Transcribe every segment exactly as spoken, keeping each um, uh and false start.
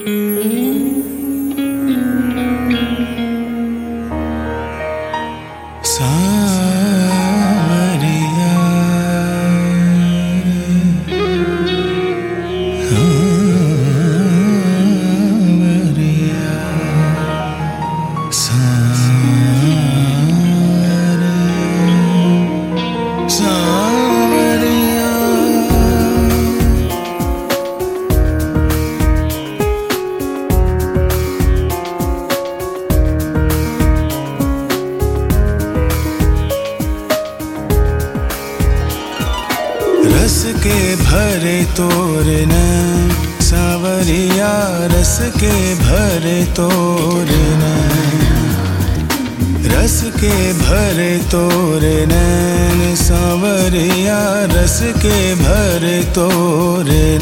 रस के भरे तोरण सांवरिया, रस के भरे तोरण, रस के भरे तोरण सांवरिया, रस के भरे तोरण।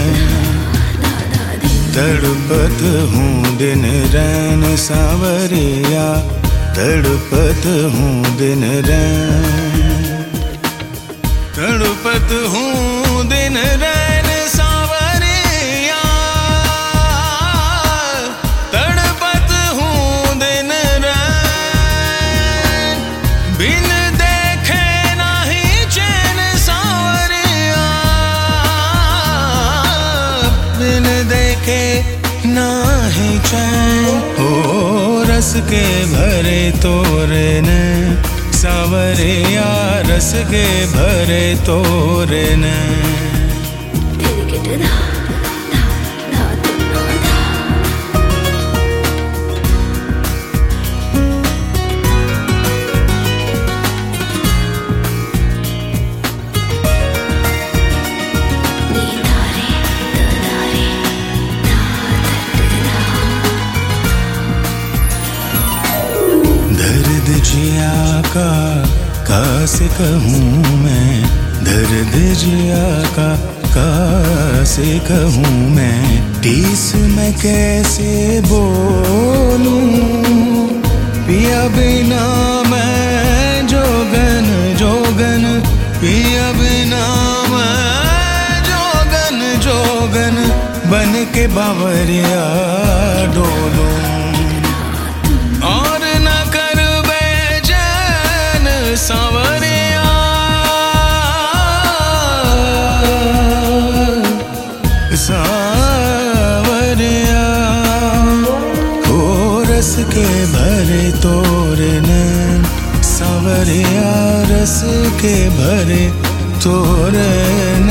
तड़पत हूँ दिन रैन सांवरिया, तड़पत हूँ दिन रैन, तड़पत हूँ दिन रैन सांवरिया, तड़पत हूँ दिन रैन। बिन देखे नहीं चैन सांवरिया, बिन देखे नहीं चैन। ओ रस के भरे तोरण सांवरिया, रस के भरे तोरण। दर्द जिया का कासे कहूँ मैं, दर्द जिया का कासे कहूँ मैं। टीस मैं कैसे बोलूं, पिया बिना मैं जोगन जोगन, पिया बिना मैं जोगन जोगन। बन के बावरिया डोलूं और न कर बेचैन सांवरिया, सांवरिया। हो रस के भरे तोरण सांवरिया, रस के भरे तोरण।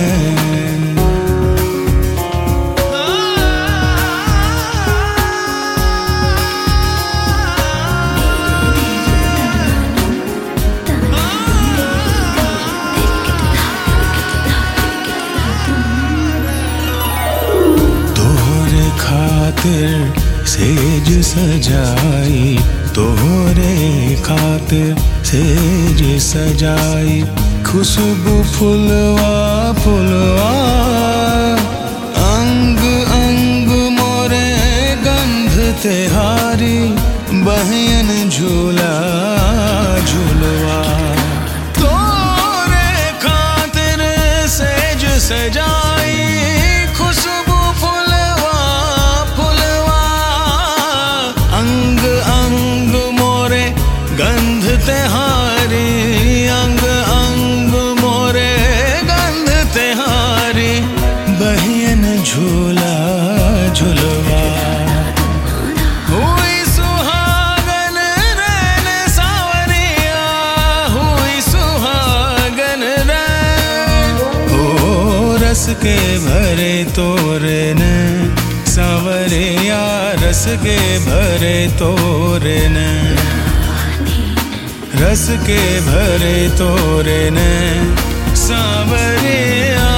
खातिर सेज सजाई, तोहरे खातिर सेज सजाई। खुशबू फुलवा फुलवा, अंग अंग मोरे गंध तेहारी। बहन झूला झूलवा, तोरे खातिर सेज सजाई। खुशबू गंध तेहारी, अंग अंग मोरे गंध तेहारी। बहन झूला झुलवा, हुई सुहागन रैन सांवरिया, हुई सुहागन रैन। ओ रस के भरे तोरण सांवरिया, रस के भरे तोरण, रस के भरे तोरण सांवरिया।